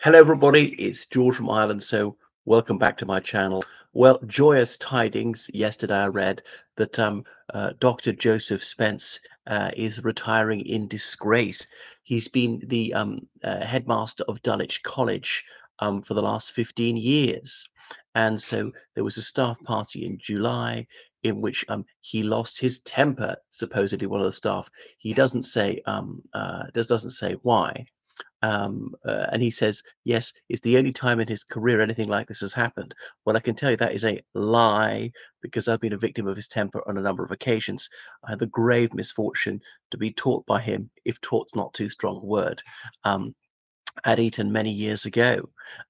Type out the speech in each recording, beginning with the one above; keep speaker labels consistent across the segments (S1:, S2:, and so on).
S1: Hello, everybody. It's George from Ireland. So, welcome back to my channel. Well, joyous tidings. Yesterday, I read that Dr. Joseph Spence is retiring in disgrace. He's been the headmaster of Dulwich College for the last 15 years. And so, there was a staff party in July in which he lost his temper, supposedly one of the staff. He doesn't say why, and he says, yes, it's the only time in his career anything like this has happened. Well, I can tell you that is a lie because I've been a victim of his temper on a number of occasions. I had the grave misfortune to be taught by him, if taught's not too strong a word, um, at Eton many years ago.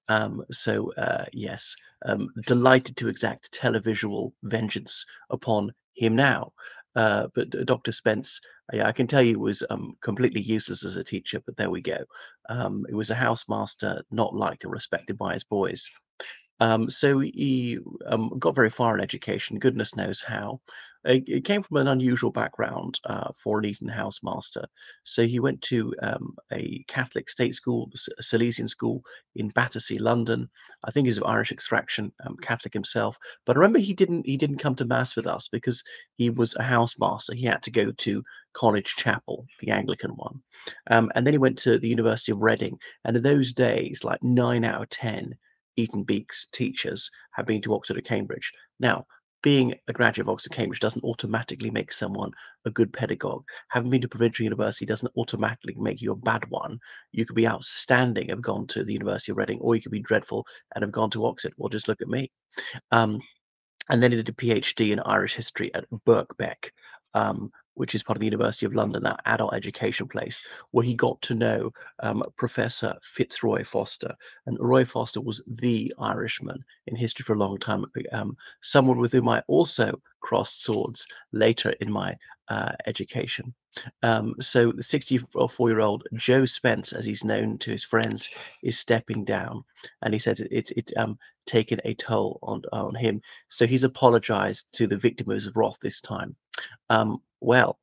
S1: Yes, delighted to exact televisual vengeance upon him now. But Dr. Spence, yeah, I can tell you, was completely useless as a teacher, but there we go. He was a housemaster, not liked or respected by his boys. So he got very far in education, goodness knows how. He came from an unusual background for an Eton housemaster. So he went to a Catholic state school, a Salesian school in Battersea, London. I think he's of Irish extraction, Catholic himself. But remember, he didn't come to mass with us because he was a housemaster. He had to go to College Chapel, the Anglican one, and then he went to the University of Reading. And in those days, like 9 out of 10 Eton Beaks teachers have been to Oxford or Cambridge. Now, being a graduate of Oxford Cambridge doesn't automatically make someone a good pedagogue. Having been to provincial university doesn't automatically make you a bad one. You could be outstanding, have gone to the University of Reading, or you could be dreadful and have gone to Oxford. Well, just look at me. Um, and then he did a PhD in Irish history at Birkbeck, which is part of the University of London, that adult education place, where he got to know Professor Fitzroy Foster. And Roy Foster was the Irishman in history for a long time, someone with whom I also crossed swords later in my education. So the 64-year-old Joe Spence, as he's known to his friends, is stepping down, and he says it's taken a toll on him. So he's apologized to the victim of his wrath this time. Well,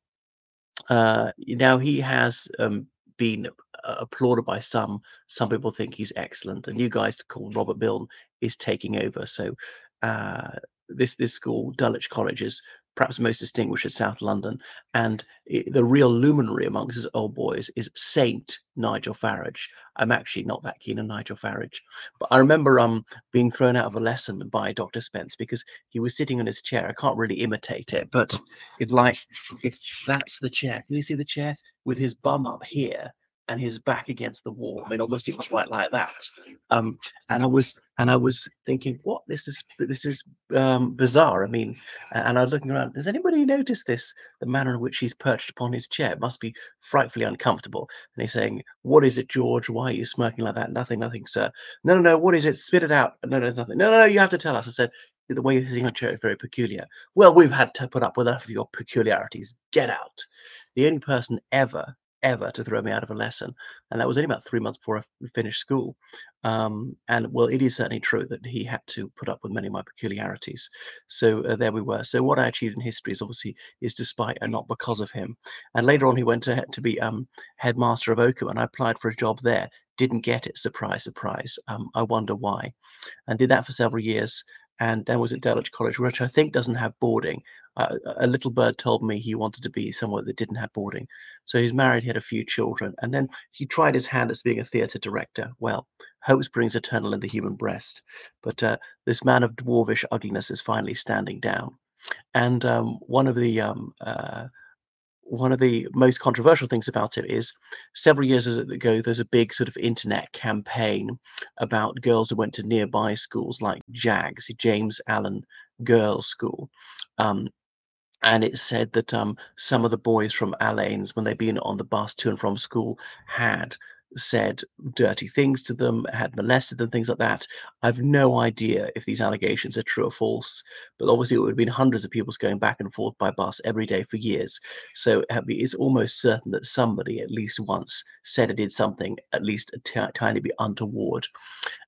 S1: now he has been applauded by some. Some people think he's excellent. A new guy called Robert Milne is taking over. So uh, this school, Dulwich College, is perhaps most distinguished in South London, and the real luminary amongst his old boys is Saint Nigel Farage. I'm actually not that keen on Nigel Farage, but I remember being thrown out of a lesson by Dr. Spence because he was sitting on his chair. I can't really imitate it, but if like if that's the chair, can you see the chair with his bum up here and his back against the wall? I mean, obviously it was quite like that. Um, and I was thinking, what this is bizarre. I mean, and I was looking around. Does anybody notice this? The manner in which he's perched upon his chair must be frightfully uncomfortable. And he's saying, "What is it, George? Why are you smirking like that?" "Nothing, nothing, sir." "No, no, no. What is it? Spit it out." "No, no, nothing." "No, no, no. You have to tell us." I said, "The way you're sitting on a chair is very peculiar." "Well, we've had to put up with enough of your peculiarities. Get out." The only person ever to throw me out of a lesson, and that was only about 3 months before I finished school. And well, it is certainly true that he had to put up with many of my peculiarities. So there we were. So what I achieved in history is despite and not because of him. And later on, he went to be headmaster of Oakham, and I applied for a job there. Didn't get it. Surprise, surprise. I wonder why. And did that for several years. And then was at Dulwich College, which I think doesn't have boarding. A little bird told me he wanted to be somewhere that didn't have boarding. So he's married, he had a few children, and then he tried his hand at being a theatre director. Well, hope springs eternal in the human breast. But this man of dwarvish ugliness is finally standing down. And one of the most controversial things about it is several years ago, there's a big sort of internet campaign about girls who went to nearby schools like JAGS, James Allen Girls' School. Um, and it said that some of the boys from Allanes, when they'd been on the bus to and from school, had said dirty things to them, had molested them, things like that. I've no idea if these allegations are true or false, but obviously it would have been hundreds of pupils going back and forth by bus every day for years. So it's almost certain that somebody at least once said or did something at least a tiny bit untoward.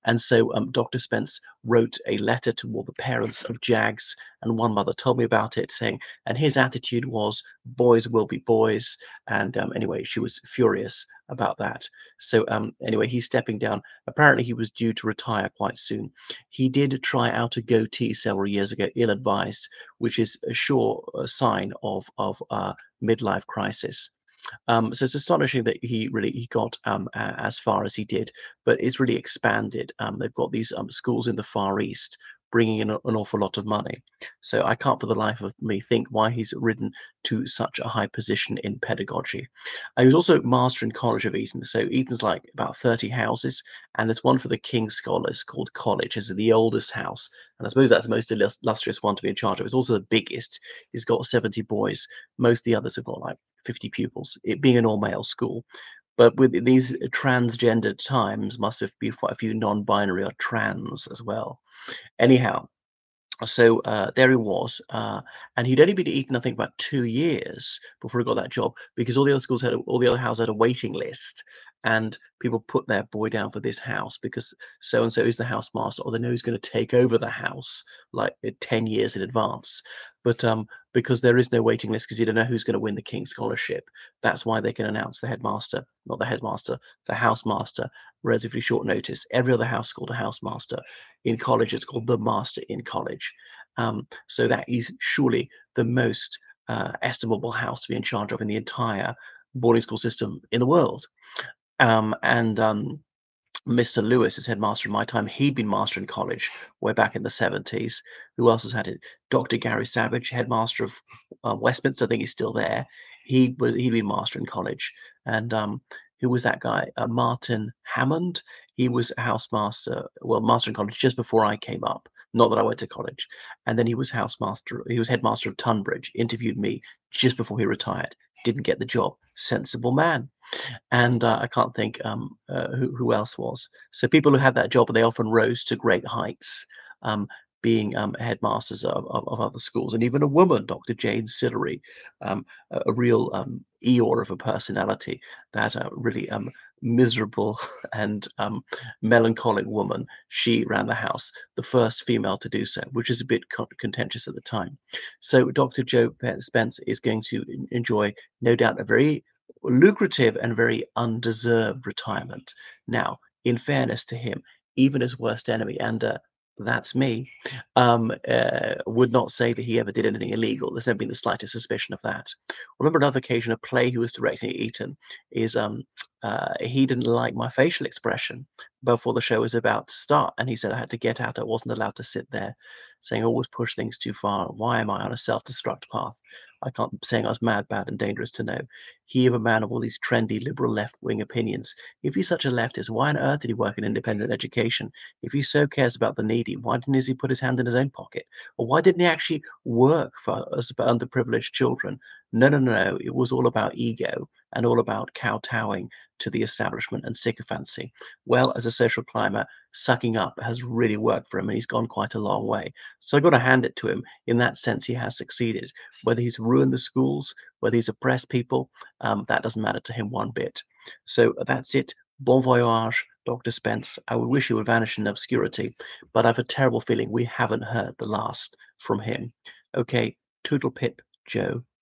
S1: And so Dr. Spence wrote a letter to all the parents of Jags, and one mother told me about it, saying, and his attitude was, boys will be boys. And anyway, she was furious about that. So anyway, he's stepping down. Apparently, he was due to retire quite soon. He did try out a goatee several years ago, ill-advised, which is a sure sign of midlife crisis. So it's astonishing that he got as far as he did, but it's really expanded. They've got these schools in the Far East bringing in an awful lot of money. So I can't for the life of me think why he's risen to such a high position in pedagogy. He was also master in College of Eton. So Eton's like about 30 houses, and there's one for the King's Scholars called College. It's the oldest house, and I suppose that's the most illustrious one to be in charge of. It's also the biggest. He's got 70 boys. Most of the others have got like 50 pupils, it being an all-male school. But with these transgendered times, must have been quite a few non-binary or trans as well. Anyhow, so there he was, and he'd only been at Eton, I think, about 2 years before he got that job, because all the other houses had a waiting list, and people put their boy down for this house because so and so is the housemaster, or they know he's going to take over the house like 10 years in advance. But because there is no waiting list, because you don't know who's going to win the King's Scholarship, that's why they can announce the headmaster, not the headmaster, the housemaster, relatively short notice. Every other house is called a housemaster. In college, it's called the master in college. So that is surely the most estimable house to be in charge of in the entire boarding school system in the world. And Mr. Lewis is headmaster in my time. He'd been master in college way back in the 70s. Who else has had it? Dr. Gary Savage, headmaster of Westminster. I think he's still there. He'd been master in college. And who was that guy? Martin Hammond. He was a housemaster, well, master in college just before I came up. Not that I went to college. And then he was housemaster. He was headmaster of Tunbridge. Interviewed me just before he retired. Didn't get the job. Sensible man. And I can't think who else was. So people who had that job, they often rose to great heights, being headmasters of other schools, and even a woman, Dr. Jane Sillery, a real Eeyore of a personality, that really miserable and melancholic woman. She ran the house, the first female to do so, which is a bit contentious at the time. So Dr. Joe Spence is going to enjoy, no doubt, a very lucrative and very undeserved retirement. Now, in fairness to him, even his worst enemy, and that's me, would not say that he ever did anything illegal. There's never been the slightest suspicion of that. Remember another occasion, a play he was directing at Eton is he didn't like my facial expression before the show was about to start, and he said I had to get out. I wasn't allowed to sit there, saying I always push things too far. Why am I on a self-destruct path? I can't saying I was mad, bad, and dangerous to know. He, of a man of all these trendy liberal left-wing opinions. If he's such a leftist, why on earth did he work in independent education? If he so cares about the needy, why didn't he put his hand in his own pocket? Or why didn't he actually work for us underprivileged children? No, no, no, no. It was all about ego and all about kowtowing to the establishment and sycophancy. Well, as a social climber, sucking up has really worked for him, and he's gone quite a long way. So I've got to hand it to him. In that sense, he has succeeded. Whether he's ruined the schools, whether he's oppressed people, that doesn't matter to him one bit. So that's it. Bon voyage, Dr. Spence. I would wish he would vanish in obscurity, but I've a terrible feeling we haven't heard the last from him. Okay, toodle pip, Joe.